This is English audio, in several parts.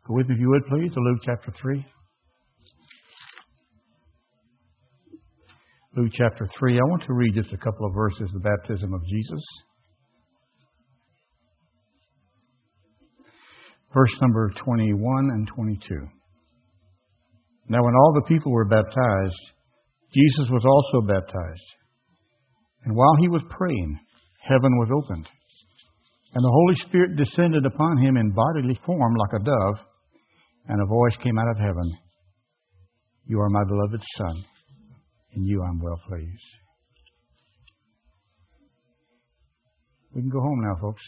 Go with me, if you would, please, to Luke chapter 3. Luke chapter 3. I want to read just a couple of verses, the baptism of Jesus. Verse number 21 and 22. Now when all the people were baptized, Jesus was also baptized. And while he was praying, heaven was opened, and the Holy Spirit descended upon him in bodily form like a dove, and a voice came out of heaven, "You are my beloved Son, in you I'm well pleased." We can go home now, folks.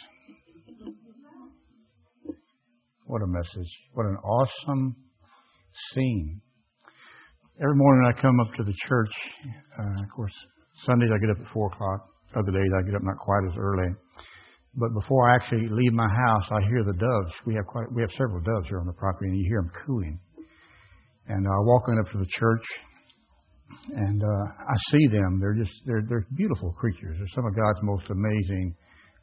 What a message. What an awesome scene. Every morning I come up to the church. Of course, Sundays I get up at 4 o'clock. Other days I get up not quite as early. But before I actually leave my house, I hear the doves. We have several doves here on the property, and you hear them cooing. And I walk on up to the church, and I see them. They're beautiful creatures. They're some of God's most amazing.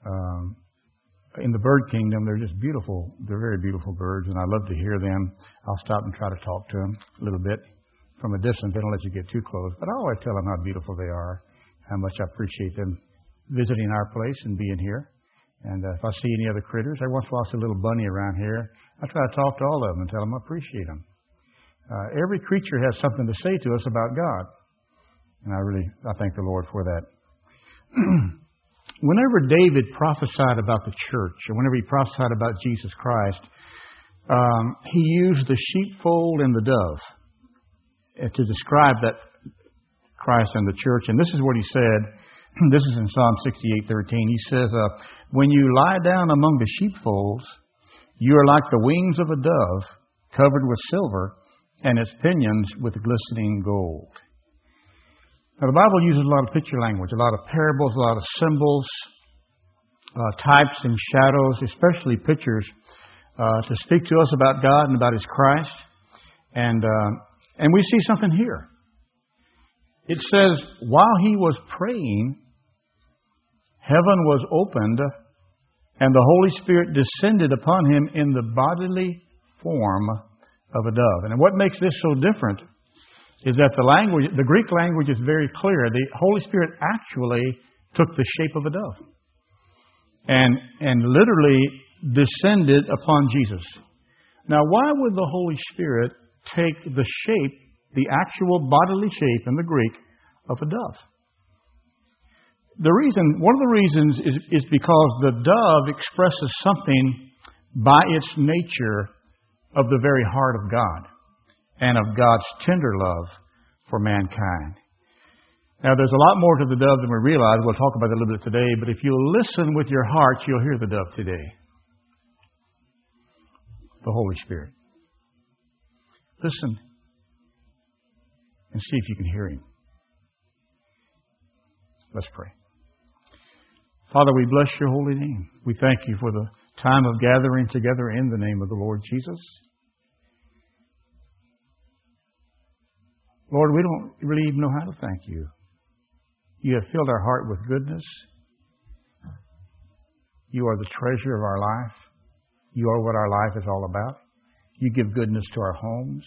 In the bird kingdom, they're just beautiful. They're very beautiful birds, and I love to hear them. I'll stop and try to talk to them a little bit from a distance. They don't let you get too close, but I always tell them how beautiful they are, how much I appreciate them visiting our place and being here. And if I see any other critters, every once in a while I see a little bunny around here, I try to talk to all of them and tell them I appreciate them. Every creature has something to say to us about God. And I thank the Lord for that. Whenever David prophesied about the church, and whenever he prophesied about Jesus Christ, he used the sheepfold and the dove to describe that Christ and the church. And this is what he said. This is in Psalm 68:13. He says, "When you lie down among the sheepfolds, you are like the wings of a dove, covered with silver, and its pinions with glistening gold." Now, the Bible uses a lot of picture language, a lot of parables, a lot of symbols, types and shadows, especially pictures, to speak to us about God and about His Christ. And we see something here. It says, while he was praying, heaven was opened, and the Holy Spirit descended upon him in the bodily form of a dove. And what makes this so different is that the Greek language is very clear. The Holy Spirit actually took the shape of a dove and literally descended upon Jesus. Now, why would the Holy Spirit take the shape, the actual bodily shape in the Greek, of a dove? One of the reasons is because the dove expresses something by its nature of the very heart of God and of God's tender love for mankind. Now, there's a lot more to the dove than we realize. We'll talk about it a little bit today, but if you'll listen with your heart, you'll hear the dove today. The Holy Spirit. Listen and see if you can hear Him. Let's pray. Father, we bless your holy name. We thank you for the time of gathering together in the name of the Lord Jesus. Lord, we don't really even know how to thank you. You have filled our heart with goodness. You are the treasure of our life. You are what our life is all about. You give goodness to our homes.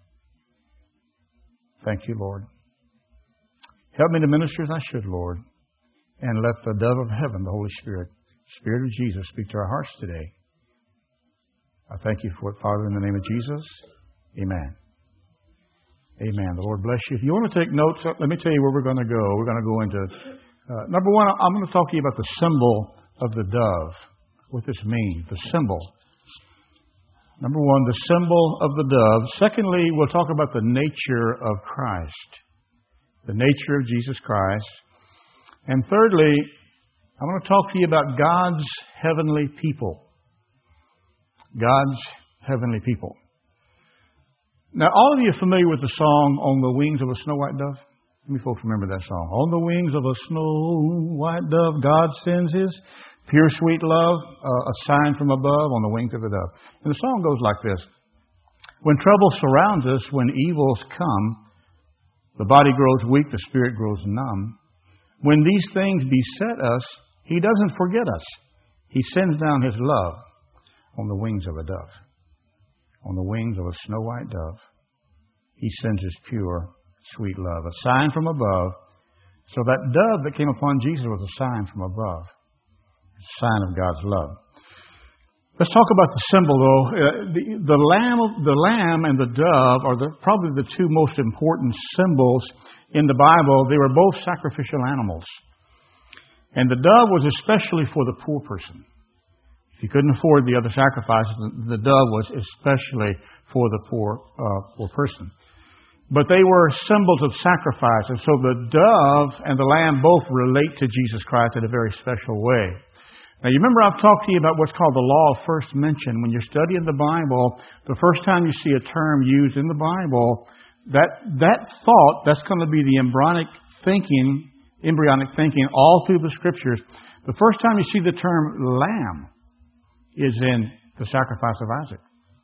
Thank you, Lord. Help me to minister as I should, Lord. And let the dove of heaven, the Holy Spirit, Spirit of Jesus, speak to our hearts today. I thank you for it, Father, in the name of Jesus. Amen. Amen. The Lord bless you. If you want to take notes, let me tell you where we're going to go. We're going to go into, number one, I'm going to talk to you about the symbol of the dove, what this means, the symbol. Number one, the symbol of the dove. Secondly, we'll talk about the nature of Christ, the nature of Jesus Christ. And thirdly, I want to talk to you about God's heavenly people. God's heavenly people. Now, all of you are familiar with the song, "On the Wings of a Snow White Dove"? How many folks remember that song? On the wings of a snow white dove, God sends His pure sweet love, a sign from above on the wings of a dove. And the song goes like this. When trouble surrounds us, when evils come, the body grows weak, the spirit grows numb. When these things beset us, He doesn't forget us. He sends down His love on the wings of a dove. on the wings of a snow white dove, He sends His pure, sweet love, a sign from above. So that dove that came upon Jesus was a sign from above, a sign of God's love. Let's talk about the symbol, though. The lamb and the dove are probably the two most important symbols in the Bible. They were both sacrificial animals. And the dove was especially for the poor person. If you couldn't afford the other sacrifices, the dove was especially for the poor person. But they were symbols of sacrifice. And so the dove and the lamb both relate to Jesus Christ in a very special way. Now, you remember I've talked to you about what's called the law of first mention. When you're studying the Bible, the first time you see a term used in the Bible, that thought, that's going to be the embryonic thinking all through the Scriptures. The first time you see the term lamb is in the sacrifice of Isaac.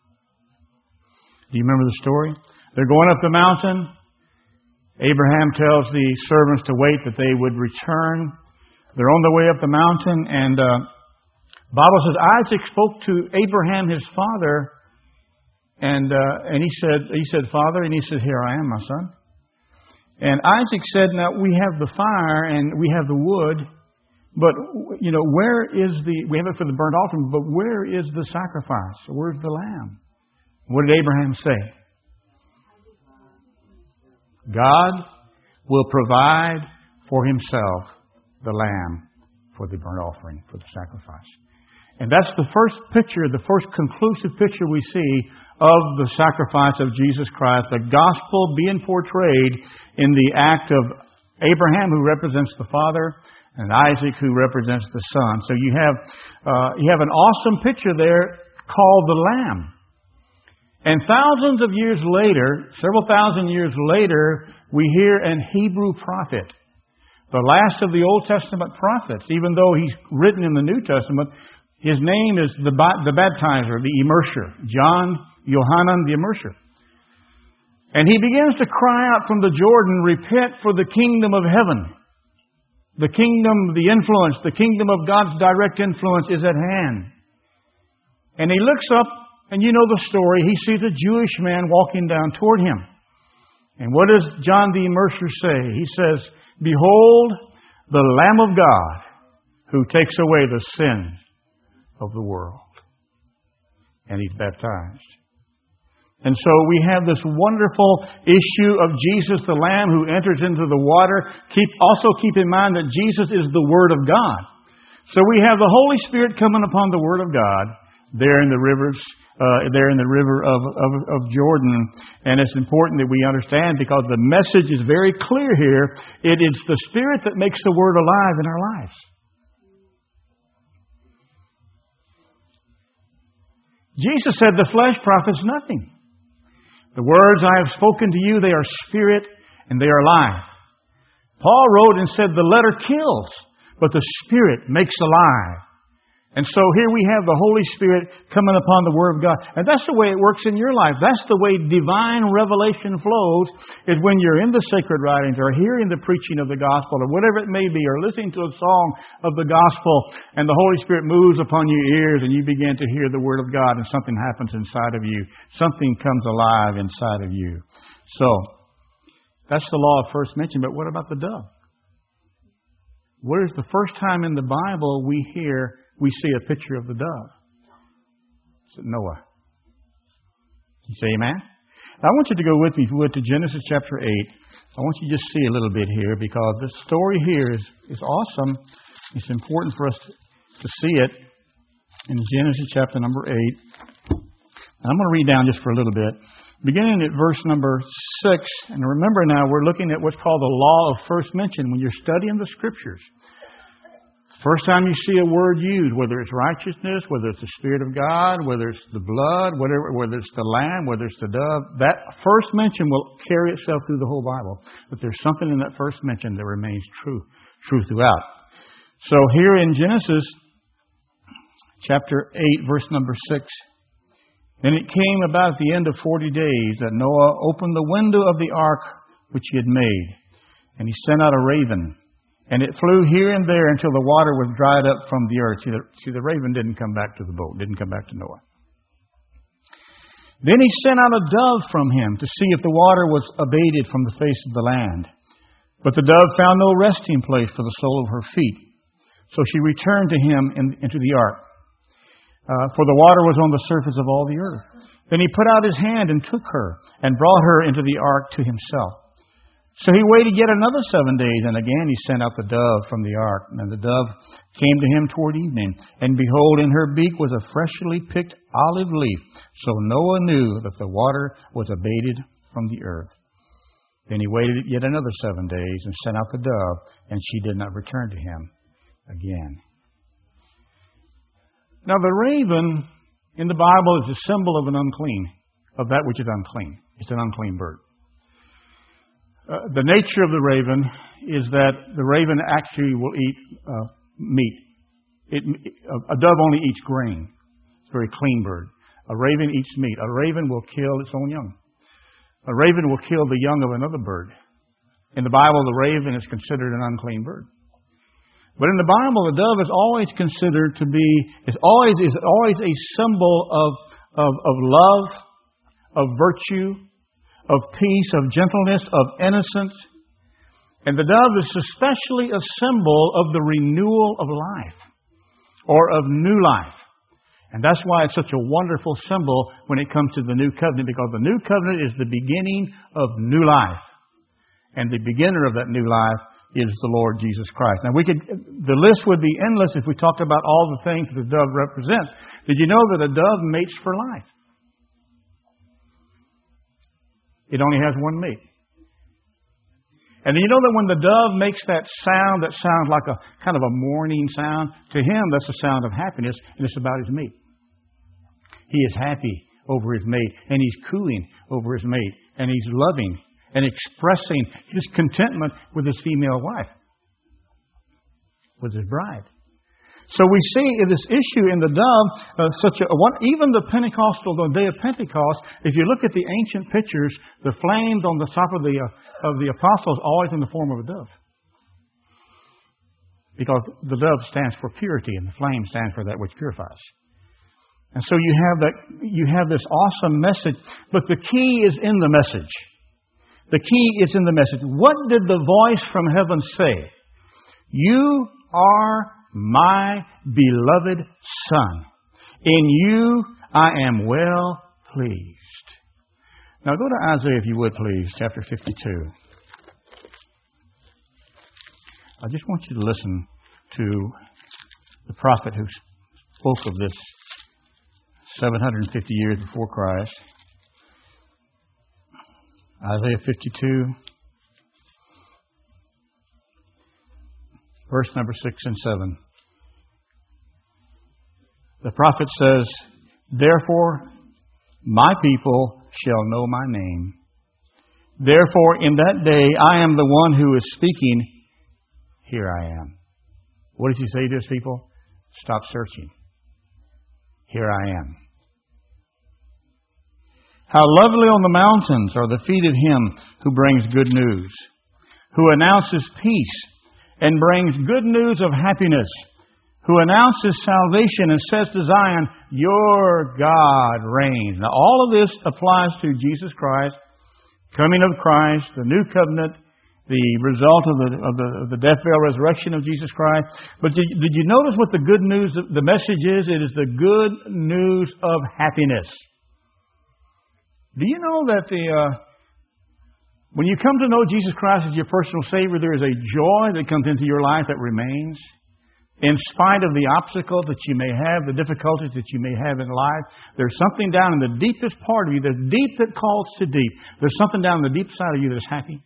Do you remember the story? They're going up the mountain. Abraham tells the servants to wait, that they would return. They're on the way up the mountain, and Bible says Isaac spoke to Abraham, his father, and he said, Father, and he said, Here I am, my son. And Isaac said, Now we have the fire and we have the wood, but where is we have it for the burnt offering, but where is the sacrifice? Where's the lamb? What did Abraham say? God will provide for Himself the lamb for the burnt offering, for the sacrifice. And that's the first picture, the first conclusive picture we see of the sacrifice of Jesus Christ, the gospel being portrayed in the act of Abraham, who represents the Father, and Isaac, who represents the Son. So you have an awesome picture there called the Lamb. And thousands of years later, several thousand years later, we hear an Hebrew prophet, the last of the Old Testament prophets, even though he's written in the New Testament, his name is the baptizer, the immerser, John Yohanan the immerser. And he begins to cry out from the Jordan, Repent, for the kingdom of heaven. The kingdom, the influence, the kingdom of God's direct influence is at hand. And he looks up, and you know the story. He sees a Jewish man walking down toward him. And what does John the immerser say? He says, Behold, the Lamb of God, who takes away the sin of the world. And he's baptized. And so we have this wonderful issue of Jesus, the Lamb, who enters into the water. Also keep in mind that Jesus is the Word of God. So we have the Holy Spirit coming upon the Word of God there in the rivers, there in the river of Jordan. And it's important that we understand, because the message is very clear here. It is the Spirit that makes the Word alive in our lives. Jesus said the flesh profits nothing. The words I have spoken to you, they are spirit and they are life. Paul wrote and said the letter kills, but the Spirit makes alive. And so here we have the Holy Spirit coming upon the Word of God. And that's the way it works in your life. That's the way divine revelation flows, is when you're in the sacred writings or hearing the preaching of the gospel or whatever it may be, or listening to a song of the gospel, and the Holy Spirit moves upon your ears and you begin to hear the Word of God, and something happens inside of you. Something comes alive inside of you. So, that's the law of first mention. But what about the dove? Where is the first time in the Bible we see a picture of the dove? It's Noah. You say amen? Now, I want you to go with me, if you would, to Genesis chapter 8. I want you to just see a little bit here, because the story here is awesome. It's important for us to see it in Genesis chapter number 8. And I'm going to read down just for a little bit. Beginning at verse number 6. And remember now, we're looking at what's called the law of first mention when you're studying the Scriptures. First time you see a word used, whether it's righteousness, whether it's the Spirit of God, whether it's the blood, whether it's the lamb, whether it's the dove, that first mention will carry itself through the whole Bible. But there's something in that first mention that remains true throughout. So here in Genesis chapter 8, verse number 6, Then it came about at the end of 40 days that Noah opened the window of the ark which he had made, and he sent out a raven. And it flew here and there until the water was dried up from the earth. See, the raven didn't come back to the boat, didn't come back to Noah. Then he sent out a dove from him to see if the water was abated from the face of the land. But the dove found no resting place for the sole of her feet. So she returned to him into the ark. For the water was on the surface of all the earth. Then he put out his hand and took her and brought her into the ark to himself. So he waited yet another 7 days, and again he sent out the dove from the ark. And the dove came to him toward evening, and behold, in her beak was a freshly picked olive leaf. So Noah knew that the water was abated from the earth. Then he waited yet another 7 days, and sent out the dove, and she did not return to him again. Now the raven in the Bible is a symbol of of that which is unclean. It's an unclean bird. The nature of the raven is that the raven actually will eat meat. A dove only eats grain. It's a very clean bird. A raven eats meat. A raven will kill its own young. A raven will kill the young of another bird. In the Bible, the raven is considered an unclean bird. But in the Bible, the dove is always considered to be, is always a symbol of love, of virtue, of peace, of gentleness, of innocence. And the dove is especially a symbol of the renewal of life, or of new life. And that's why it's such a wonderful symbol when it comes to the new covenant, because the new covenant is the beginning of new life. And the beginner of that new life is the Lord Jesus Christ. Now the list would be endless if we talked about all the things that the dove represents. Did you know that a dove mates for life? It only has one mate. And you know that when the dove makes that sound like a kind of a mourning sound, to him that's a sound of happiness, and it's about his mate. He is happy over his mate, and he's cooing over his mate, and he's loving and expressing his contentment with his female wife, with his bride. So we see in this issue in the dove, even the day of Pentecost, if you look at the ancient pictures, the flames on the top of the apostles always in the form of a dove. Because the dove stands for purity and the flame stands for that which purifies. And so you have this awesome message, but the key is in the message. The key is in the message. What did the voice from heaven say? You are my beloved Son. In you I am well pleased. Now go to Isaiah, if you would, please, chapter 52. I just want you to listen to the prophet who spoke of this 750 years before Christ. Isaiah 52, verse number 6 and 7. The prophet says, therefore my people shall know my name. Therefore in that day I am the one who is speaking. Here I am. What does he say to his people? Stop searching. Here I am. How lovely on the mountains are the feet of him who brings good news, who announces peace and brings good news of happiness, who announces salvation and says to Zion, your God reigns. Now all of this applies to Jesus Christ, coming of Christ, the new covenant, the result of the death, burial, resurrection of Jesus Christ. But did you notice what the good news, the message is? It is the good news of happiness. Do you know that when you come to know Jesus Christ as your personal Savior, there is a joy that comes into your life that remains? In spite of the obstacles that you may have, the difficulties that you may have in life, there's something down in the deepest part of you, the deep that calls to deep. There's something down in the deep side of you that's happy.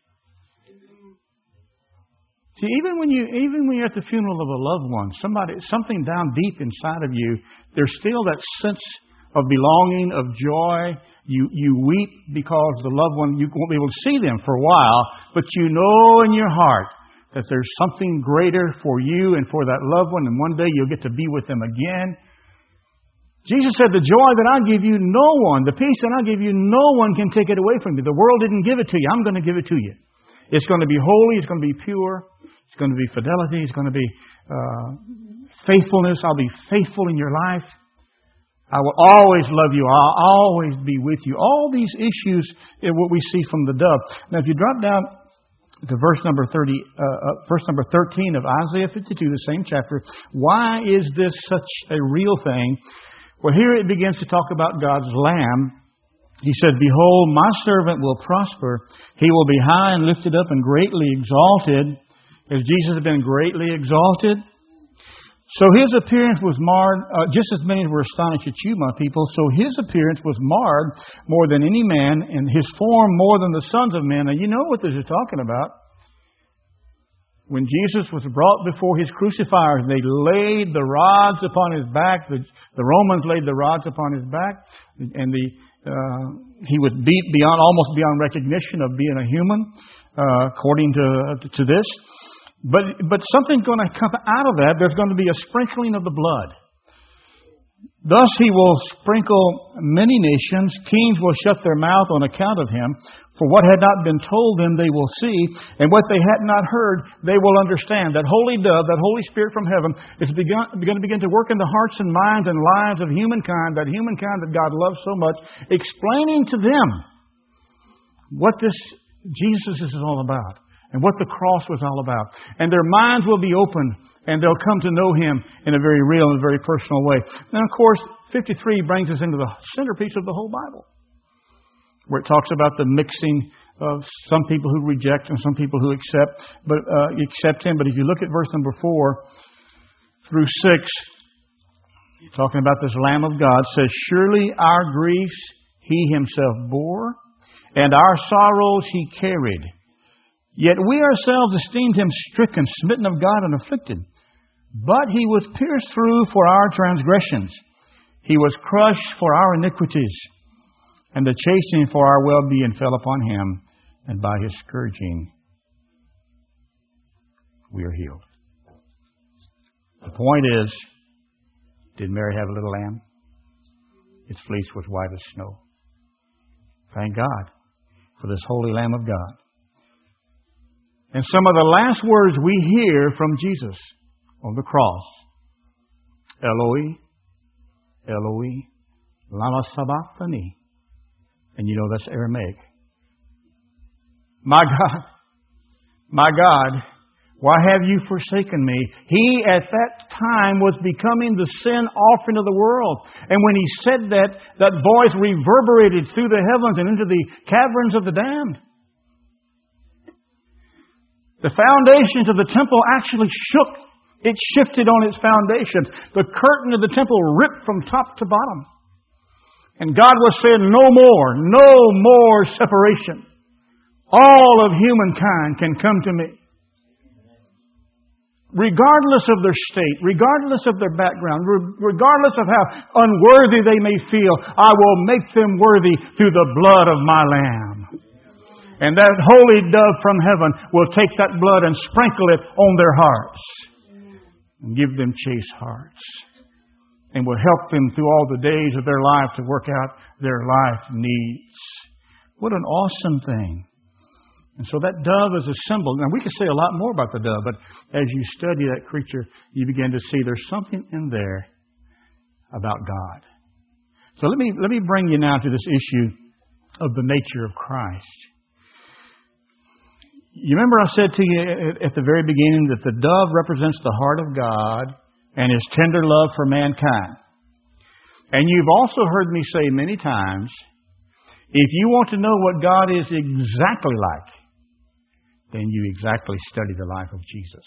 See, even when you're at the funeral of a loved one, something down deep inside of you, there's still that sense of belonging, of joy. You weep because the loved one, you won't be able to see them for a while, but you know in your heart that there's something greater for you and for that loved one, and one day you'll get to be with them again. Jesus said, the joy that I give you, the peace that I give you, no one can take it away from you. The world didn't give it to you. I'm going to give it to you. It's going to be holy. It's going to be pure. It's going to be fidelity. It's going to be faithfulness. I'll be faithful in your life. I will always love you. I'll always be with you. All these issues is what we see from the dove. Now, if you drop down to verse number 13 of Isaiah 52, the same chapter, why is this such a real thing? Well, here it begins to talk about God's Lamb. He said, "Behold, my servant will prosper. He will be high and lifted up and greatly exalted." As Jesus had been greatly exalted. So His appearance was marred, just as many were astonished at you, my people. So His appearance was marred more than any man, and His form more than the sons of men. And you know what this is talking about. When Jesus was brought before His crucifiers, they laid the rods upon His back. The Romans laid the rods upon His back, and He was beat almost beyond recognition of being a human, according to this. But something's going to come out of that. There's going to be a sprinkling of the blood. Thus He will sprinkle many nations. Kings will shut their mouth on account of Him. For what had not been told them, they will see. And what they had not heard, they will understand. That Holy Dove, that Holy Spirit from heaven, is going to begin to work in the hearts and minds and lives of humankind, that humankind that God loves so much, explaining to them what this Jesus is all about. And what the cross was all about. And their minds will be open, and they'll come to know Him in a very real and very personal way. And of course, 53 brings us into the centerpiece of the whole Bible, where it talks about the mixing of some people who reject and some people who accept Him. But if you look at verse number 4 through 6, talking about this Lamb of God, says, "Surely our griefs He Himself bore, and our sorrows He carried. Yet we ourselves esteemed Him stricken, smitten of God, and afflicted. But He was pierced through for our transgressions. He was crushed for our iniquities. And the chastening for our well-being fell upon Him. And by His scourging we are healed." The point is, did Mary have a little lamb? Its fleece was white as snow. Thank God for this holy Lamb of God. And some of the last words we hear from Jesus on the cross, "Eloi, Eloi, lama sabachthani." And you know that's Aramaic. My God, why have you forsaken me?" He at that time was becoming the sin offering of the world. And when He said that, that voice reverberated through the heavens and into the caverns of the damned. The foundations of the temple actually shook. It shifted on its foundations. The curtain of the temple ripped from top to bottom. And God was saying, no more separation. All of humankind can come to me. Regardless of their state, regardless of their background, regardless of how unworthy they may feel, I will make them worthy through the blood of my Lamb. And that holy dove from heaven will take that blood and sprinkle it on their hearts and give them chaste hearts, and will help them through all the days of their life to work out their life needs. What an awesome thing. And so that dove is a symbol. Now we could say a lot more about the dove, but as you study that creature, you begin to see there's something in there about God. So let me bring you now to this issue of the nature of Christ. You remember I said to you at the very beginning that the dove represents the heart of God and His tender love for mankind. And you've also heard me say many times, if you want to know what God is exactly like, then you exactly study the life of Jesus.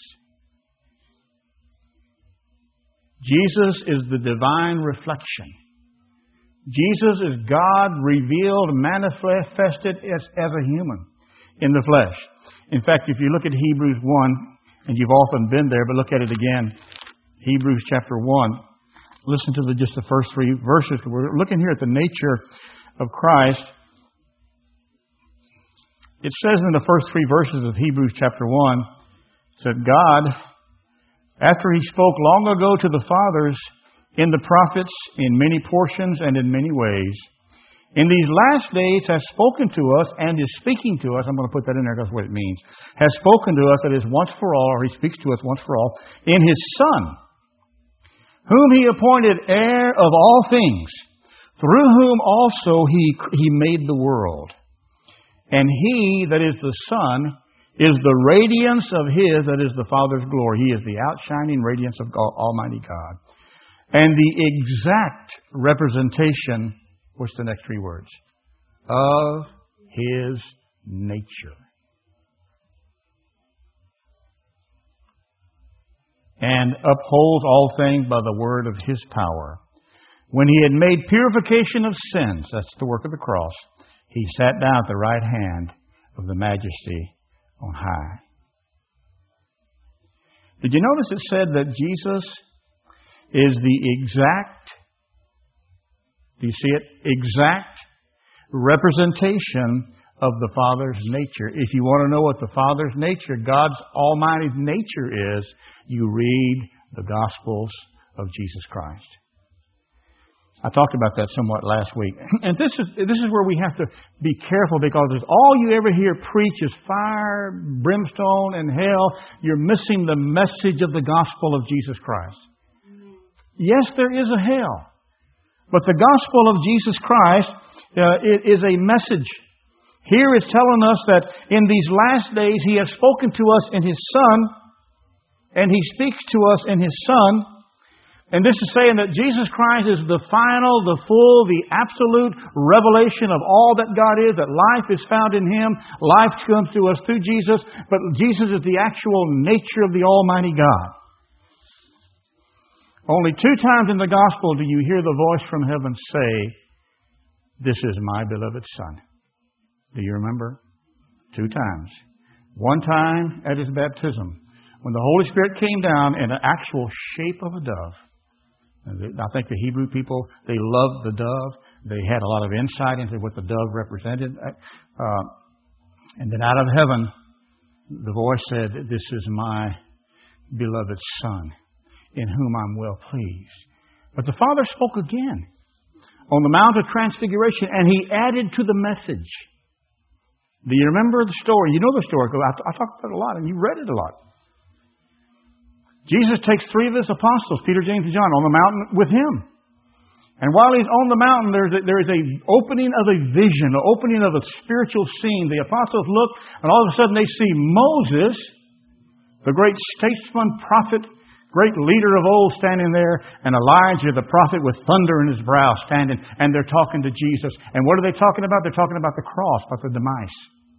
Jesus is the divine reflection. Jesus is God revealed, manifested as a human in the flesh. In fact, if you look at Hebrews 1, and you've often been there, but look at it again. Hebrews chapter 1. Listen to just the first 3 verses. We're looking here at the nature of Christ. It says in the first 3 verses of Hebrews chapter 1, that God, after He spoke long ago to the fathers in the prophets in many portions and in many ways, in these last days has spoken to us and is speaking to us. I'm going to put that in there because that's what it means. Has spoken to us, that is once for all, or He speaks to us once for all, in His Son, whom He appointed heir of all things, through whom also He made the world. And He, that is the Son, is the radiance of His, that is the Father's glory. He is the outshining radiance of Almighty God. And the exact representation, what's the next three words? Of His nature. And upholds all things by the word of His power. When He had made purification of sins, that's the work of the cross, He sat down at the right hand of the Majesty on high. Did you notice it said that Jesus is the exact, do you see it? Exact representation of the Father's nature. If you want to know what the Father's nature, God's Almighty nature is, you read the Gospels of Jesus Christ. I talked about that somewhat last week. And this is where we have to be careful, because if all you ever hear preach is fire, brimstone, and hell, you're missing the message of the gospel of Jesus Christ. Yes, there is a hell. But the gospel of Jesus Christ is a message. Here it's telling us that in these last days He has spoken to us in His Son, and He speaks to us in His Son. And this is saying that Jesus Christ is the final, the full, the absolute revelation of all that God is, that life is found in Him, life comes to us through Jesus, but Jesus is the actual nature of the Almighty God. Only 2 times in the Gospel do you hear the voice from heaven say, "This is my beloved Son." Do you remember? 2 times. One time at His baptism, when the Holy Spirit came down in an actual shape of a dove. I think the Hebrew people, they loved the dove. They had a lot of insight into what the dove represented. And then out of heaven, the voice said, "This is my beloved Son, in whom I'm well pleased." But the Father spoke again on the Mount of Transfiguration, and He added to the message. Do you remember the story? You know the story, because I talked about it a lot, and you read it a lot. Jesus takes 3 of His apostles, Peter, James, and John, on the mountain with Him. And while He's on the mountain, there is an opening of a vision, an opening of a spiritual scene. The apostles look, and all of a sudden they see Moses, the great statesman, prophet, great leader of old, standing there, and Elijah, the prophet, with thunder in his brow, standing, and they're talking to Jesus. And what are they talking about? They're talking about the cross, about the demise.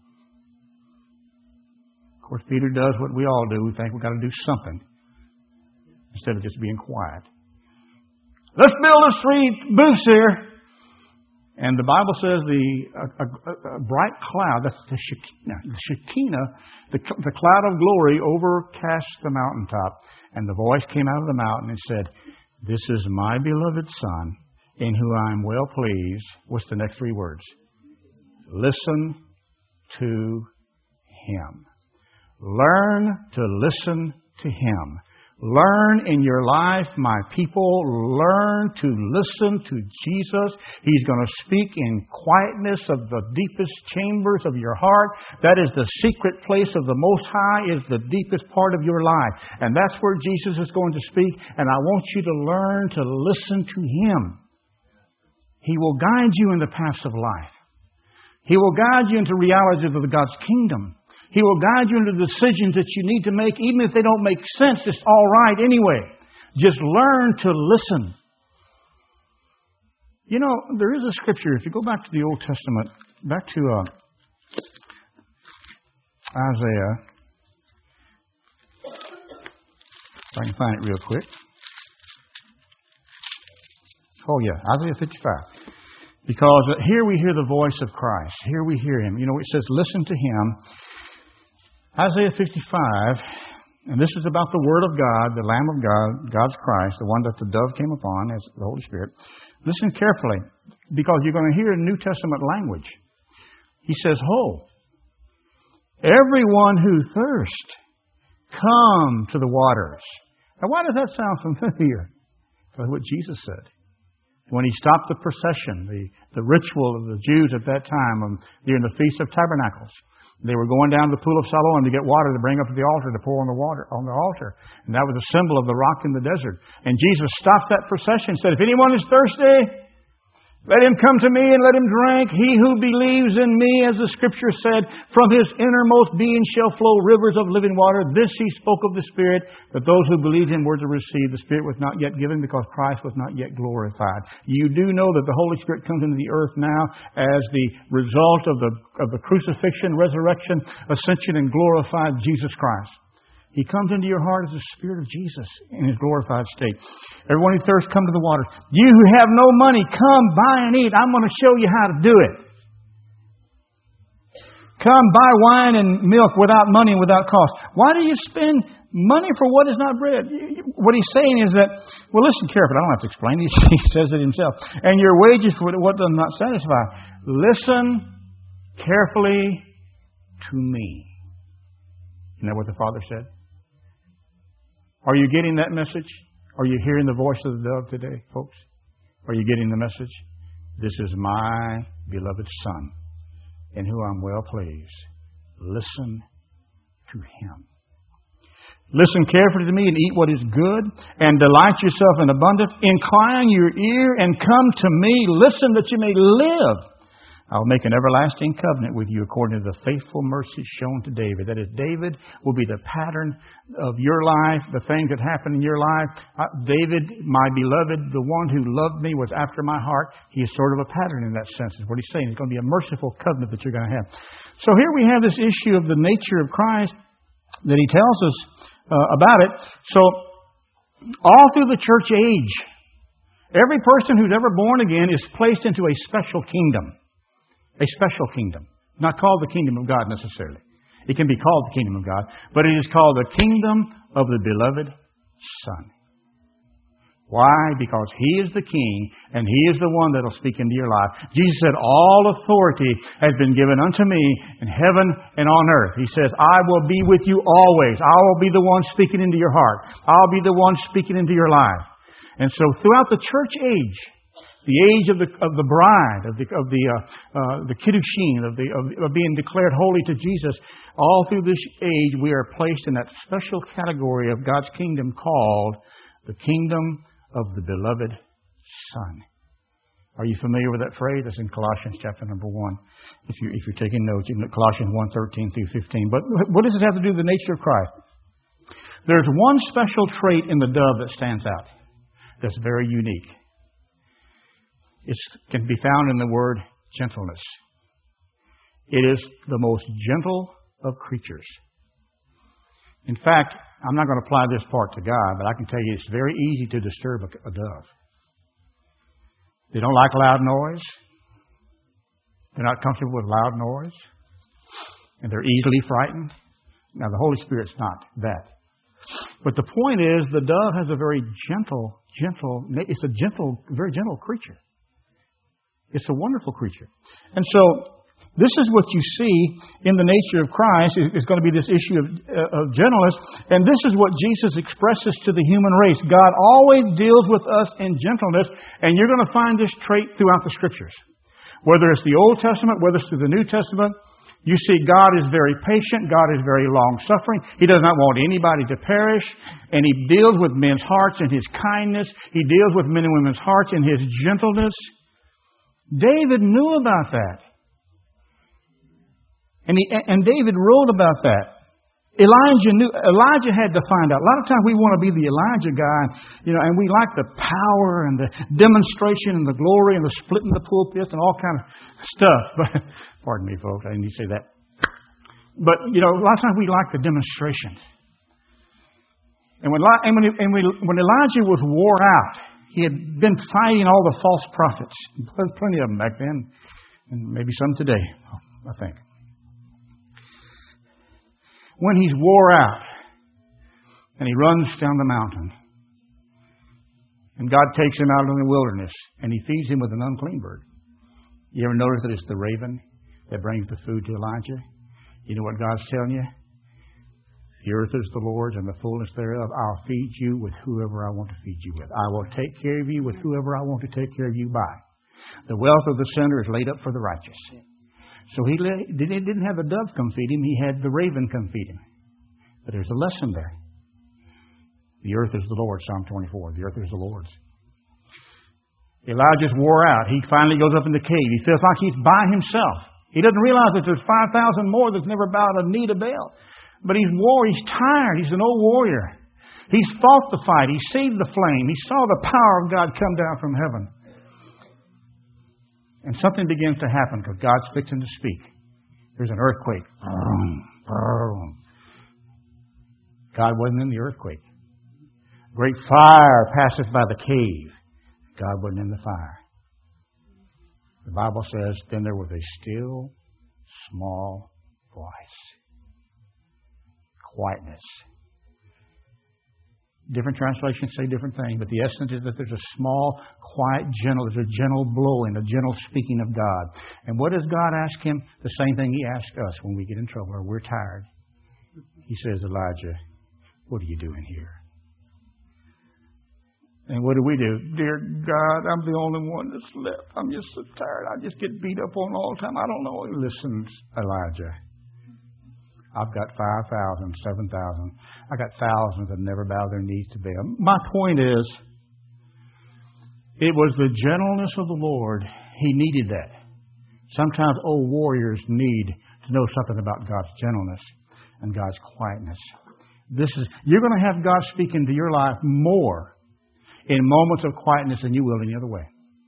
Of course, Peter does what we all do. We think we've got to do something, instead of just being quiet. Let's build us 3 booths here. And the Bible says a bright cloud, that's the Shekinah, the cloud of glory overcast the mountaintop. And the voice came out of the mountain and said, "This is my beloved Son, in whom I am well pleased." What's the next 3 words? Listen to Him. Learn to listen to Him. Learn in your life, my people, learn to listen to Jesus. He's going to speak in quietness of the deepest chambers of your heart. That is the secret place of the Most High, is the deepest part of your life. And that's where Jesus is going to speak. And I want you to learn to listen to Him. He will guide you in the paths of life. He will guide you into realities of God's kingdom. He will guide you into decisions that you need to make, even if they don't make sense. It's all right anyway. Just learn to listen. You know, there is a scripture. If you go back to the Old Testament, back to Isaiah. If I can find it real quick. Oh yeah, Isaiah 55. Because here we hear the voice of Christ. Here we hear Him. You know, it says, "Listen to Him." Isaiah 55, and this is about the Word of God, the Lamb of God, God's Christ, the one that the dove came upon as the Holy Spirit. Listen carefully, because you're going to hear New Testament language. He says, "Ho, everyone who thirsts, come to the waters." Now, why does that sound familiar? That's what Jesus said. When He stopped the procession, the ritual of the Jews at that time during the Feast of Tabernacles. They were going down to the pool of Siloam to get water to bring up to the altar to pour on the altar. And that was a symbol of the rock in the desert. And Jesus stopped that procession and said, if anyone is thirsty, let him come to me and let him drink. He who believes in me, as the Scripture said, from his innermost being shall flow rivers of living water. This he spoke of the Spirit, that those who believed him were to receive. The Spirit was not yet given because Christ was not yet glorified. You do know that the Holy Spirit comes into the earth now as the result of the crucifixion, resurrection, ascension, and glorified Jesus Christ. He comes into your heart as the Spirit of Jesus in His glorified state. Everyone who thirsts, come to the water. You who have no money, come, buy and eat. I'm going to show you how to do it. Come, buy wine and milk without money and without cost. Why do you spend money for what is not bread? What he's saying is that, well, listen carefully. I don't have to explain. He says it himself. And your wages for what does not satisfy. Listen carefully to me. Isn't that what the Father said? Are you getting that message? Are you hearing the voice of the dove today, folks? Are you getting the message? This is my beloved Son, in whom I'm well pleased. Listen to Him. Listen carefully to me and eat what is good, and delight yourself in abundance. Incline your ear and come to me. Listen that you may live. I'll make an everlasting covenant with you according to the faithful mercy shown to David. That is, David will be the pattern of your life, the things that happen in your life. David, my beloved, the one who loved me, was after my heart. He is sort of a pattern in that sense, is what he's saying. It's going to be a merciful covenant that you're going to have. So here we have this issue of the nature of Christ that he tells us about it. So all through the church age, every person who's ever born again is placed into a special kingdom. A special kingdom. Not called the kingdom of God necessarily. It can be called the kingdom of God, but it is called the kingdom of the beloved Son. Why? Because He is the King, and He is the one that will speak into your life. Jesus said, all authority has been given unto me in heaven and on earth. He says, I will be with you always. I will be the one speaking into your heart. I'll be the one speaking into your life. And so throughout the church age, the age of the bride, of the kiddushin, of being declared holy to Jesus, all through this age we are placed in that special category of God's kingdom called the kingdom of the beloved Son. Are you familiar with that phrase? That's in Colossians chapter number 1. If you're taking notes, in Colossians 1:13 through 15. But what does it have to do with the nature of Christ? There's one special trait in the dove that stands out. That's very unique. It can be found in the word gentleness. It is the most gentle of creatures. In fact, I'm not going to apply this part to God, but I can tell you it's very easy to disturb a dove. They don't like loud noise. They're not comfortable with loud noise. And they're easily frightened. Now, the Holy Spirit's not that. But the point is, the dove has a very it's a very gentle creature. It's a wonderful creature. And so, this is what you see in the nature of Christ. Is going to be this issue of gentleness. And this is what Jesus expresses to the human race. God always deals with us in gentleness. And you're going to find this trait throughout the Scriptures. Whether it's the Old Testament, whether it's through the New Testament, you see God is very patient. God is very long-suffering. He does not want anybody to perish. And He deals with men's hearts in His kindness. He deals with men and women's hearts in His gentleness. David knew about that. And David wrote about that. Elijah had to find out. A lot of times we want to be the Elijah guy, and we like the power and the demonstration and the glory and the splitting the pulpits and all kind of stuff. But pardon me, folks, I didn't need to say that. But a lot of times we like the demonstration. And when Elijah was wore out, he had been fighting all the false prophets. Plenty of them back then, and maybe some today, I think. When he's wore out, and he runs down the mountain, and God takes him out in the wilderness, and He feeds him with an unclean bird. You ever notice that it's the raven that brings the food to Elijah? You know what God's telling you? The earth is the Lord's and the fullness thereof. I'll feed you with whoever I want to feed you with. I will take care of you with whoever I want to take care of you by. The wealth of the sinner is laid up for the righteous. So he didn't have the dove come feed him. He had the raven come feed him. But there's a lesson there. The earth is the Lord's, Psalm 24. The earth is the Lord's. Elijah's wore out. He finally goes up in the cave. He feels like he's by himself. He doesn't realize that there's 5,000 more that's never bowed a knee to Baal. But he's tired. He's an old warrior. He's fought the fight. He saved the flame. He saw the power of God come down from heaven. And something begins to happen because God's fixing to speak. There's an earthquake. God wasn't in the earthquake. Great fire passeth by the cave. God wasn't in the fire. The Bible says, then there was a still, small voice. Quietness. Different translations say different things, but the essence is that there's a small, quiet, there's a gentle blowing, a gentle speaking of God. And what does God ask him? The same thing he asks us when we get in trouble or we're tired. He says, Elijah, what are you doing here? And what do? Dear God, I'm the only one that's left. I'm just so tired. I just get beat up on all the time. I don't know. Listen, Elijah. I've got 5,000, 7,000. I got thousands that never bow their knees to Baal. My point is, it was the gentleness of the Lord. He needed that. Sometimes old warriors need to know something about God's gentleness and God's quietness. You're going to have God speak into your life more in moments of quietness than you will any other way.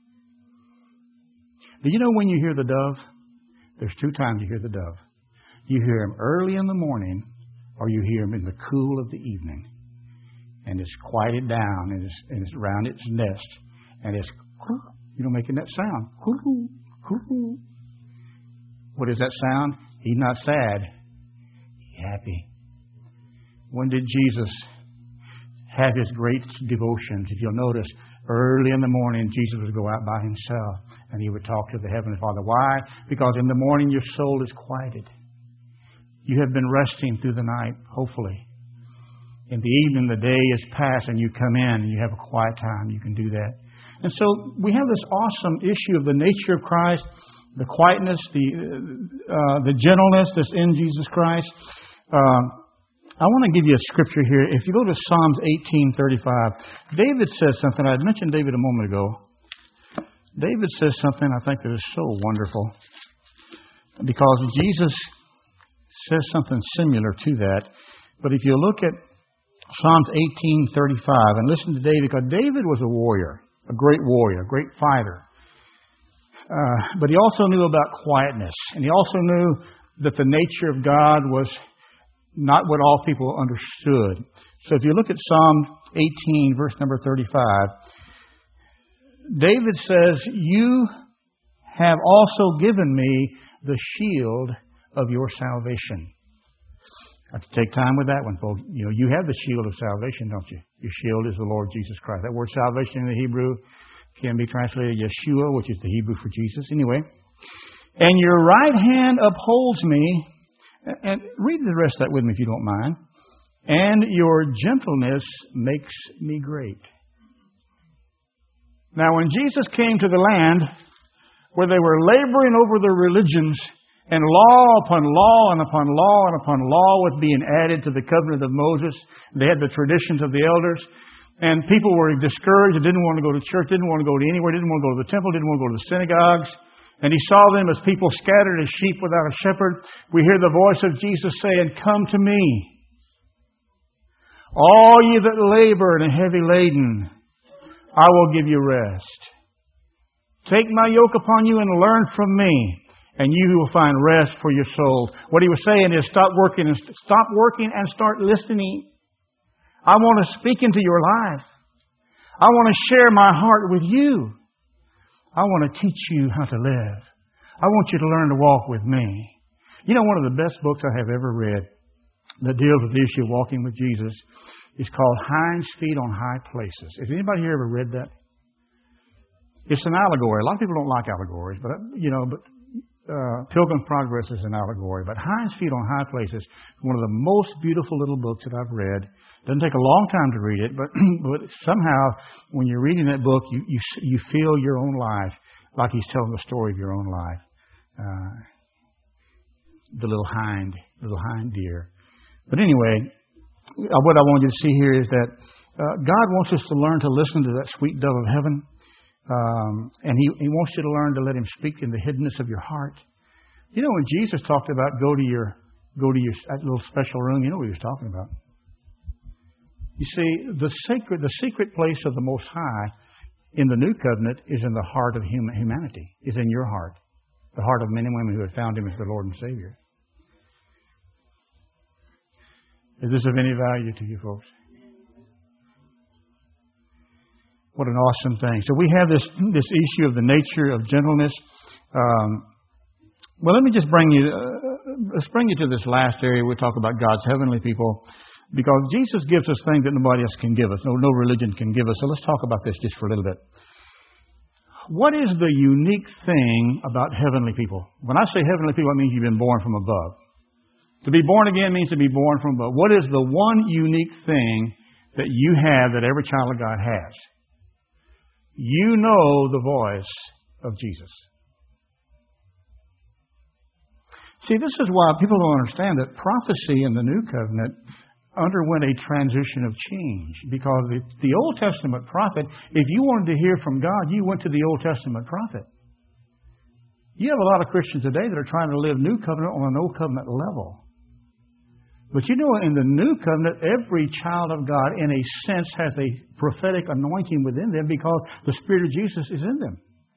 Do you know when you hear the dove? There's 2 times you hear the dove. You hear him early in the morning, or you hear him in the cool of the evening. And it's quieted down, and it's around its nest. And it's, making that sound. What is that sound? He's not sad. He's happy. When did Jesus have his great devotions? If you'll notice, early in the morning, Jesus would go out by himself, and he would talk to the Heavenly Father. Why? Because in the morning, your soul is quieted. You have been resting through the night, hopefully. In the evening, the day is past, and you come in, and you have a quiet time. You can do that. And so we have this awesome issue of the nature of Christ, the quietness, the gentleness that's in Jesus Christ. I want to give you a scripture here. If you go to Psalms 18:35, David says something. I had mentioned David a moment ago. David says something I think that is so wonderful, because Jesus says something similar to that. But if you look at Psalms 18:35 and listen to David, because David was a warrior, a great warrior, a great fighter. But he also knew about quietness, and he also knew that the nature of God was not what all people understood. So if you look at Psalm 18, verse number 35, David says, "You have also given me the shield of your salvation." I have to take time with that one, folks. You have the shield of salvation, don't you? Your shield is the Lord Jesus Christ. That word salvation in the Hebrew can be translated Yeshua, which is the Hebrew for Jesus. Anyway, and your right hand upholds me. And read the rest of that with me if you don't mind. And your gentleness makes me great. Now, when Jesus came to the land where they were laboring over their religions, and law upon law and upon law and upon law was being added to the covenant of Moses, they had the traditions of the elders, and people were discouraged and didn't want to go to church, didn't want to go to anywhere, didn't want to go to the temple, didn't want to go to the synagogues. And he saw them as people scattered as sheep without a shepherd. We hear the voice of Jesus saying, "Come to me, all ye that labor and are heavy laden, I will give you rest. Take my yoke upon you and learn from me, and you will find rest for your souls." What he was saying is stop working and start listening. I want to speak into your life. I want to share my heart with you. I want to teach you how to live. I want you to learn to walk with me. One of the best books I have ever read that deals with the issue of walking with Jesus is called Hinds Feet on High Places. Has anybody here ever read that? It's an allegory. A lot of people don't like allegories, but Pilgrim's Progress is an allegory. But Hinds Feet on High Places is one of the most beautiful little books that I've read. Doesn't take a long time to read it, but somehow when you're reading that book, you feel your own life like he's telling the story of your own life. the little hind deer. But anyway, what I want you to see here is that God wants us to learn to listen to that sweet dove of heaven. And He wants you to learn to let Him speak in the hiddenness of your heart. You know, when Jesus talked about go to your little special room, you know what He was talking about. You see, the secret place of the Most High in the New Covenant is in the heart of humanity, is in your heart, the heart of men and women who have found Him as their Lord and Savior. Is this of any value to you folks? What an awesome thing. So we have this issue of the nature of gentleness. Well, let me just bring you to this last area. We'll talk about God's heavenly people, because Jesus gives us things that nobody else can give us. No religion can give us. So let's talk about this just for a little bit. What is the unique thing about heavenly people? When I say heavenly people, it means you've been born from above. To be born again means to be born from above. What is the one unique thing that you have that every child of God has? You know the voice of Jesus. See, this is why people don't understand that prophecy in the New Covenant underwent a transition of change. Because the Old Testament prophet, if you wanted to hear from God, you went to the Old Testament prophet. You have a lot of Christians today that are trying to live New Covenant on an Old Covenant level. But you know, in the New Covenant, every child of God, in a sense, has a prophetic anointing within them because the Spirit of Jesus is in them.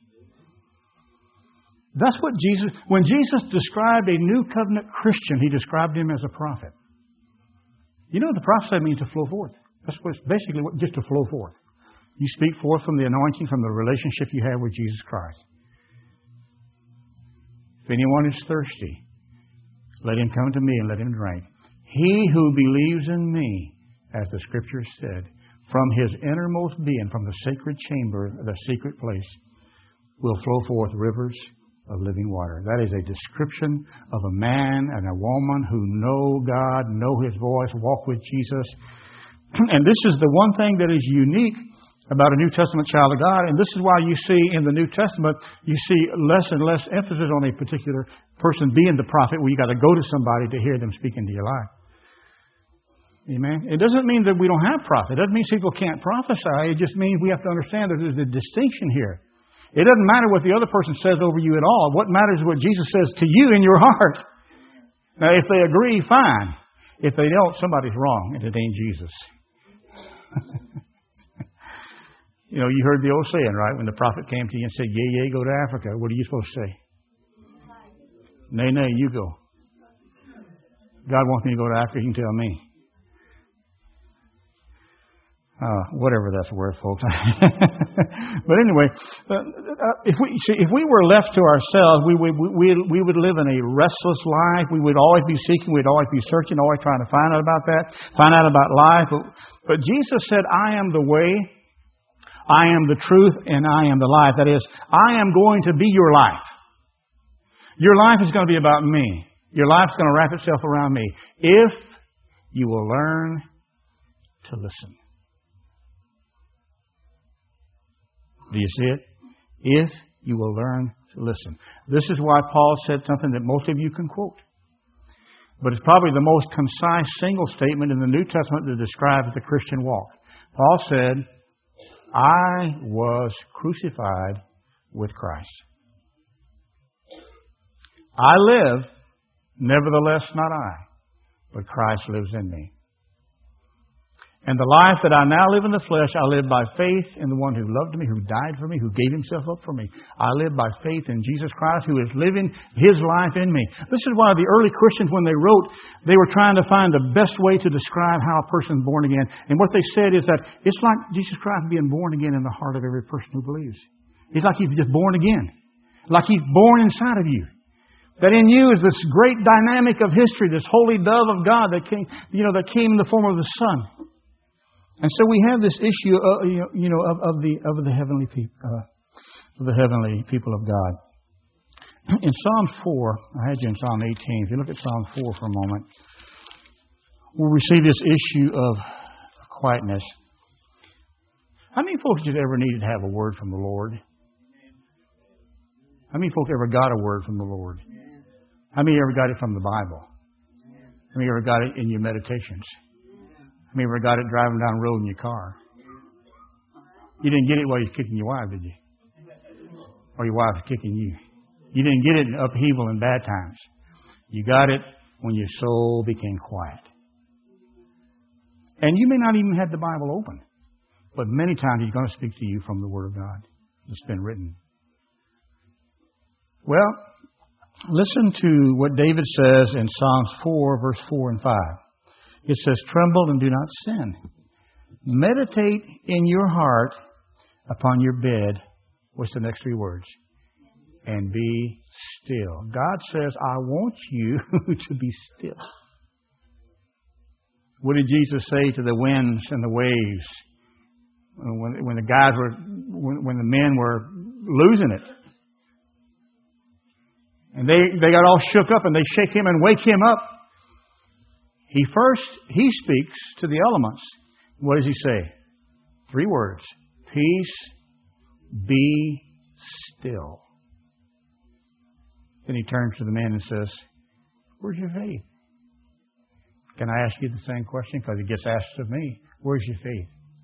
That's what when Jesus described a New Covenant Christian, He described him as a prophet. You know, the prophecy means to flow forth. That's what it's basically just to flow forth. You speak forth from the anointing, from the relationship you have with Jesus Christ. If anyone is thirsty, let him come to me and let him drink. He who believes in me, as the Scripture said, from his innermost being, from the sacred chamber, the secret place, will flow forth rivers of living water. That is a description of a man and a woman who know God, know His voice, walk with Jesus. And this is the one thing that is unique about a New Testament child of God. And this is why you see in the New Testament, you see less and less emphasis on a particular person being the prophet, where you got to go to somebody to hear them speak into your life. Amen. It doesn't mean that we don't have prophets. It doesn't mean people can't prophesy. It just means we have to understand that there's a distinction here. It doesn't matter what the other person says over you at all. What matters is what Jesus says to you in your heart. Now, if they agree, fine. If they don't, somebody's wrong, and it ain't Jesus. You know, you heard the old saying, right? When the prophet came to you and said, yea, yea, go to Africa, what are you supposed to say? Nay, nay, you go. God wants me to go to Africa, He can tell me. Whatever that's worth, folks. But anyway, if we were left to ourselves, we would live in a restless life. We would always be seeking. We'd always be searching, always trying to find out about that, find out about life. But Jesus said, I am the way, I am the truth, and I am the life. That is, I am going to be your life. Your life is going to be about me. Your life is going to wrap itself around me. If you will learn to listen. Do you see it? If you will learn to listen. This is why Paul said something that most of you can quote. But it's probably the most concise single statement in the New Testament that describes the Christian walk. Paul said, I was crucified with Christ. I live, nevertheless not I, but Christ lives in me. And the life that I now live in the flesh, I live by faith in the one who loved me, who died for me, who gave Himself up for me. I live by faith in Jesus Christ, who is living His life in me. This is why the early Christians, when they wrote, they were trying to find the best way to describe how a person is born again. And what they said is that it's like Jesus Christ being born again in the heart of every person who believes. It's like He's just born again. Like He's born inside of you. That in you is this great dynamic of history, this holy dove of God that came in the form of the Son. And so we have this issue, of the heavenly people, of God. In Psalm 4, I had you in Psalm 18. If you look at Psalm 4 for a moment, we see this issue of quietness. How many folks did ever needed to have a word from the Lord? How many folks ever got a word from the Lord? How many of you ever got it from the Bible? How many of you ever got it in your meditations? How many of you ever got it driving down the road in your car? You didn't get it while you were kicking your wife, did you? Or your wife was kicking you. You didn't get it in upheaval and bad times. You got it when your soul became quiet. And you may not even have the Bible open, but many times He's going to speak to you from the Word of God that's been written. Well, listen to what David says in Psalms 4, verse 4 and 5. It says, "Tremble and do not sin. Meditate in your heart upon your bed." What's the next three words? "And be still." God says, I want you to be still. What did Jesus say to the winds and the waves when the guys were, when the men were losing it? And they got all shook up and they shake Him and wake Him up. He speaks to the elements. What does He say? Three words. Peace, be still. Then He turns to the man and says, where's your faith? Can I ask you the same question? Because it gets asked of me. Where's your faith?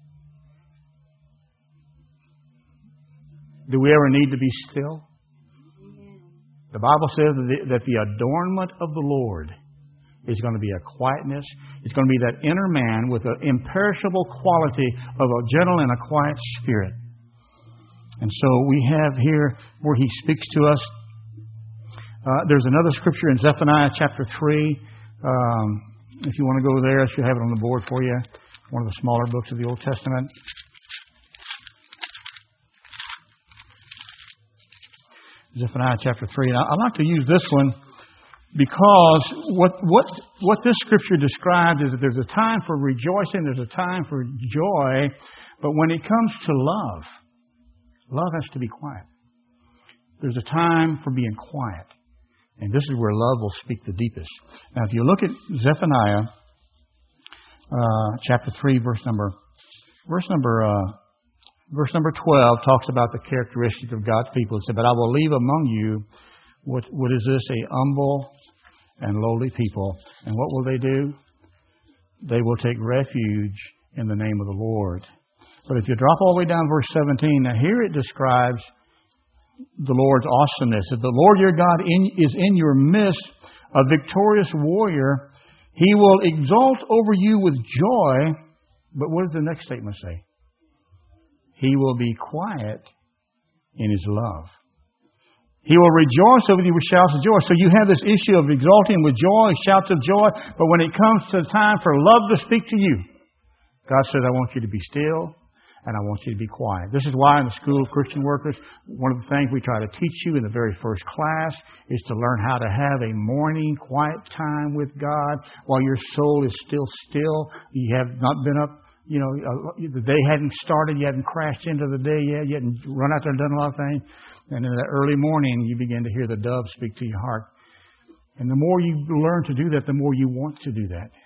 Do we ever need to be still? The Bible says that the adornment of the Lord is going to be a quietness. It's going to be that inner man with an imperishable quality of a gentle and a quiet spirit. And so we have here where He speaks to us. There's another scripture in Zephaniah chapter 3. If you want to go there, I should have it on the board for you. One of the smaller books of the Old Testament. Zephaniah chapter 3. And I like to use this one because what this scripture describes is that there's a time for rejoicing, there's a time for joy, but when it comes to love has to be quiet. There's a time for being quiet. And this is where love will speak the deepest. Now, if you look at Zephaniah chapter 3, verse number 12 talks about the characteristics of God's people. It said, "But I will leave among you, what is this? A humble and lowly people. And what will they do? They will take refuge in the name of the Lord." But if you drop all the way down to verse 17, now here it describes the Lord's awesomeness. If the Lord your God is in your midst, a victorious warrior, He will exult over you with joy. But what does the next statement say? He will be quiet in His love. He will rejoice over you with shouts of joy. So you have this issue of exulting with joy, shouts of joy. But when it comes to the time for love to speak to you, God says, I want you to be still and I want you to be quiet. This is why in the School of Christian Workers, one of the things we try to teach you in the very first class is to learn how to have a morning quiet time with God while your soul is still. You have not been up, the day hadn't started, you hadn't crashed into the day yet, you hadn't run out there and done a lot of things. And in the early morning, you begin to hear the dove speak to your heart. And the more you learn to do that, the more you want to do that.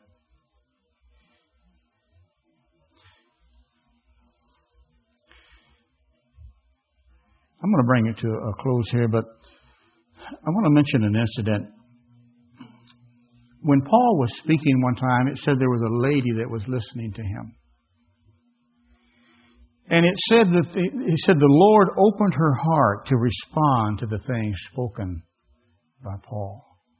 I'm going to bring it to a close here, but I want to mention an incident. When Paul was speaking one time, it said there was a lady that was listening to him. And it said the Lord opened her heart to respond to the things spoken by Paul.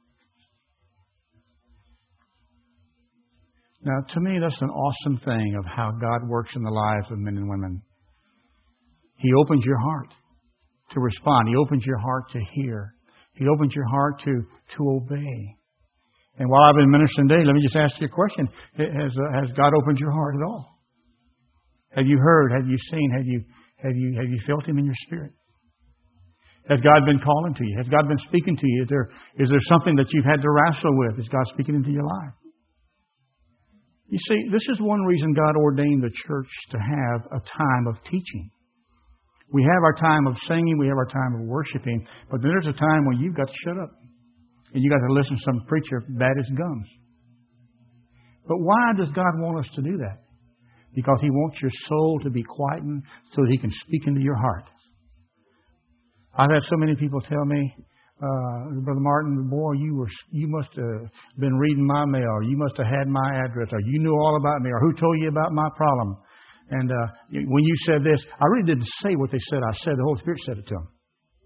Now, to me, that's an awesome thing of how God works in the lives of men and women. He opens your heart to respond. He opens your heart to hear. He opens your heart to obey. And while I've been ministering today, let me just ask you a question. Has God opened your heart at all? Have you heard? Have you seen? Have you felt Him in your spirit? Has God been calling to you? Has God been speaking to you? Is there something that you've had to wrestle with? Is God speaking into your life? You see, this is one reason God ordained the church to have a time of teaching. We have our time of singing, we have our time of worshiping, but then there's a time when you've got to shut up. And you've got to listen to some preacher bad as gums. But why does God want us to do that? Because He wants your soul to be quietened so that He can speak into your heart. I've had so many people tell me, Brother Martin, boy, you must have been reading my mail. You must have had my address, or you knew all about me, or who told you about my problem. And when you said this, I really didn't say what they said. I said the Holy Spirit said it to them.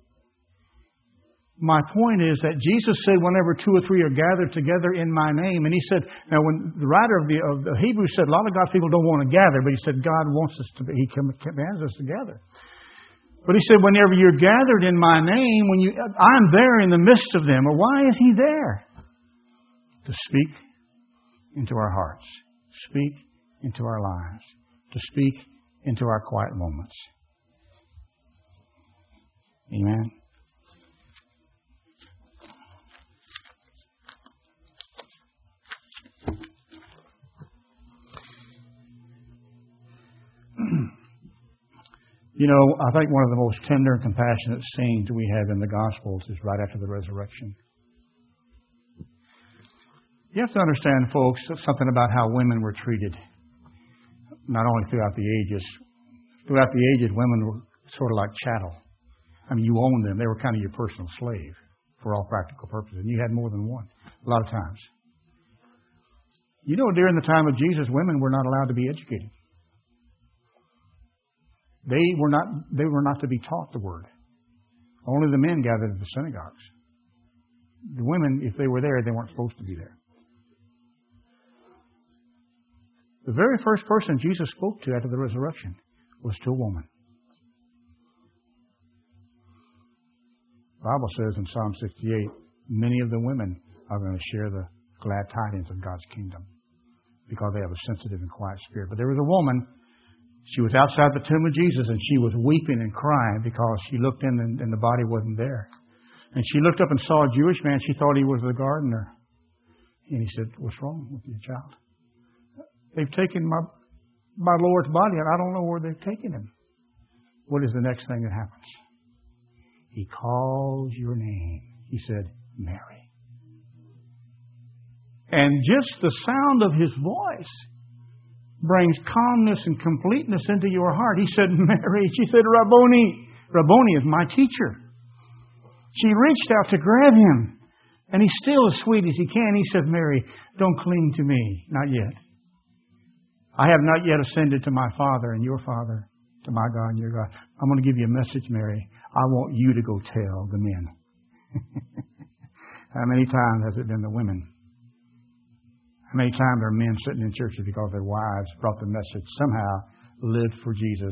My point is that Jesus said, whenever 2 or 3 are gathered together in my name, and He said, now when the writer of the Hebrews said, a lot of God's people don't want to gather, but He said God wants us to, He commands us to gather. But He said, whenever you're gathered in my name, I'm there in the midst of them. Well, why is He there? To speak into our hearts, speak into our lives, to speak into our quiet moments. Amen. You know, I think one of the most tender and compassionate scenes we have in the Gospels is right after the resurrection. You have to understand, folks, something about how women were treated, not only throughout the ages. Throughout the ages, women were sort of like chattel. I mean, you owned them. They were kind of your personal slave for all practical purposes. And you had more than one, a lot of times. You know, during the time of Jesus, women were not allowed to be educated. They were not to be taught the Word. Only the men gathered at the synagogues. The women, if they were there, they weren't supposed to be there. The very first person Jesus spoke to after the resurrection was to a woman. The Bible says in Psalm 68, many of the women are going to share the glad tidings of God's kingdom because they have a sensitive and quiet spirit. But there was a woman. She was outside the tomb of Jesus, and she was weeping and crying because she looked in and the body wasn't there. And she looked up and saw a Jewish man. She thought he was the gardener. And he said, "What's wrong with you, child? They've taken my Lord's body, and I don't know where they've taken him." What is the next thing that happens? He calls your name. He said, "Mary." And just the sound of His voice brings calmness and completeness into your heart. He said, "Mary." She said, "Rabboni." Rabboni is my teacher. She reached out to grab him, and he's still as sweet as he can. He said, "Mary, don't cling to me. Not yet. I have not yet ascended to my Father and your Father, to my God and your God. I'm going to give you a message, Mary. I want you to go tell the men." How many times has it been the women? How many times are men sitting in churches because their wives brought the message, somehow lived for Jesus?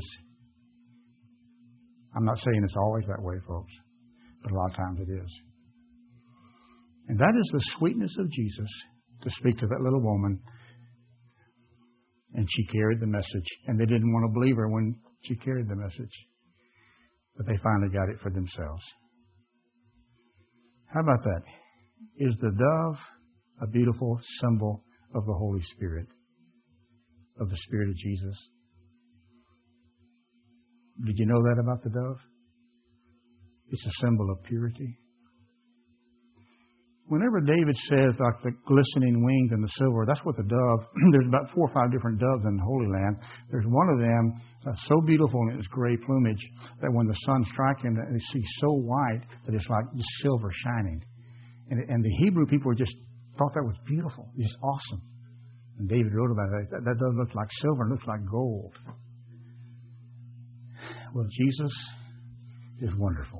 I'm not saying it's always that way, folks, but a lot of times it is. And that is the sweetness of Jesus, to speak to that little woman. And she carried the message. And they didn't want to believe her when she carried the message. But they finally got it for themselves. How about that? Is the dove a beautiful symbol of the Holy Spirit, of the Spirit of Jesus? Did you know that about the dove? It's a symbol of purity. Whenever David says, like the glistening wings and the silver, that's what the dove, there's about 4 or 5 different doves in the Holy Land. There's one of them so beautiful in its gray plumage that when the sun strikes him, they see so white that it's like just silver shining. And the Hebrew people just thought that was beautiful, just awesome. And David wrote about it. That doesn't look like silver, it looks like gold. Well, Jesus is wonderful,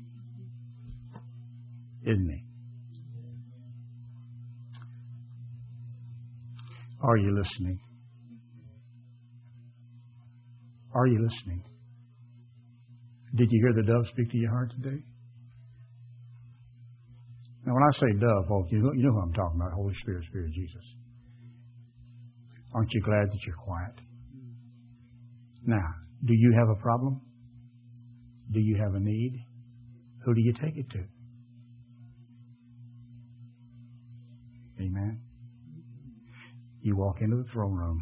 isn't He? Are you listening? Are you listening? Did you hear the dove speak to your heart today? Now, when I say dove, folks, you know who I'm talking about, Holy Spirit, Spirit of Jesus. Aren't you glad that you're quiet? Now, do you have a problem? Do you have a need? Who do you take it to? Amen. You walk into the throne room,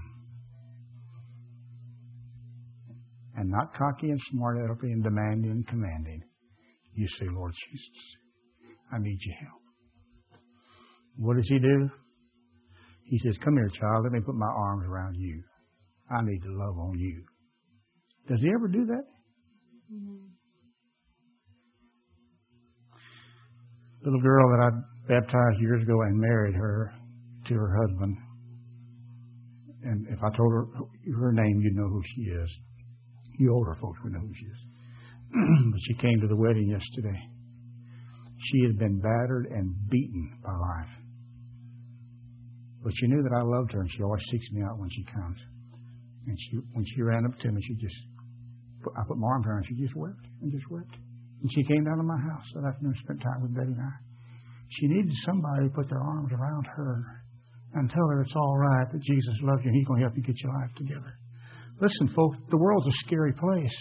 and not cocky and smart alecky and demanding and commanding, you say, "Lord Jesus, I need your help." What does He do? He says, "Come here, child. Let me put my arms around you. I need to love on you." Does He ever do that? Little girl that I baptized years ago and married her to her husband. And if I told her name, you'd know who she is. You older folks would know who she is. But she came to the wedding yesterday. She had been battered and beaten by life. But she knew that I loved her, and she always seeks me out when she comes. And when she ran up to me, I put my arms around her, and she just wept and just wept. And she came down to my house that afternoon and spent time with Betty and I. She needed somebody to put their arms around her and tell her it's all right, that Jesus loves you and He's going to help you get your life together. Listen, folks, the world's a scary place.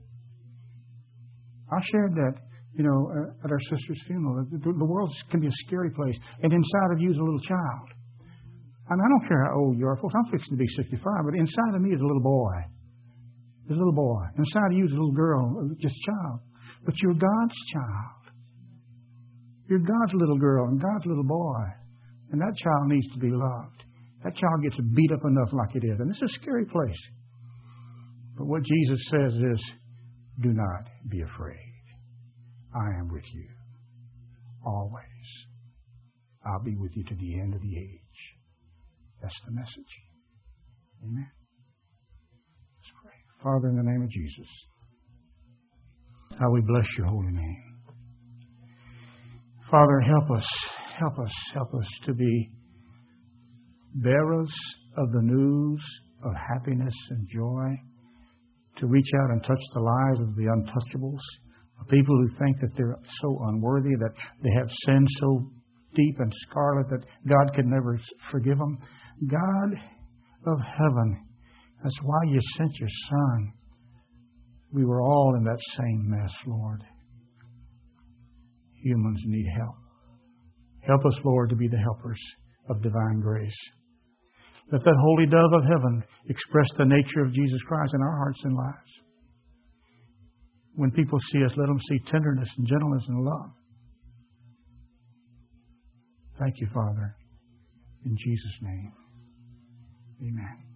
I shared that, at our sister's funeral. The world can be a scary place. And inside of you is a little child. I don't care how old you are, folks. I'm fixing to be 65, but inside of me is a little boy. There's a little boy. Inside of you is a little girl, just a child. But you're God's child. You're God's little girl and God's little boy. And that child needs to be loved. That child gets beat up enough like it is. And it's a scary place. But what Jesus says is, do not be afraid. I am with you always. I'll be with you to the end of the age. That's the message. Amen. Let's pray. Father, in the name of Jesus, how we bless your holy name. Father, help us to be bearers of the news of happiness and joy, to reach out and touch the lives of the untouchables, of people who think that they're so unworthy, that they have sinned so deep and scarlet that God could never forgive them. God of heaven, that's why you sent your Son. We were all in that same mess, Lord. Humans need help. Help us, Lord, to be the helpers of divine grace. Let that holy dove of heaven express the nature of Jesus Christ in our hearts and lives. When people see us, let them see tenderness and gentleness and love. Thank you, Father. In Jesus' name, amen.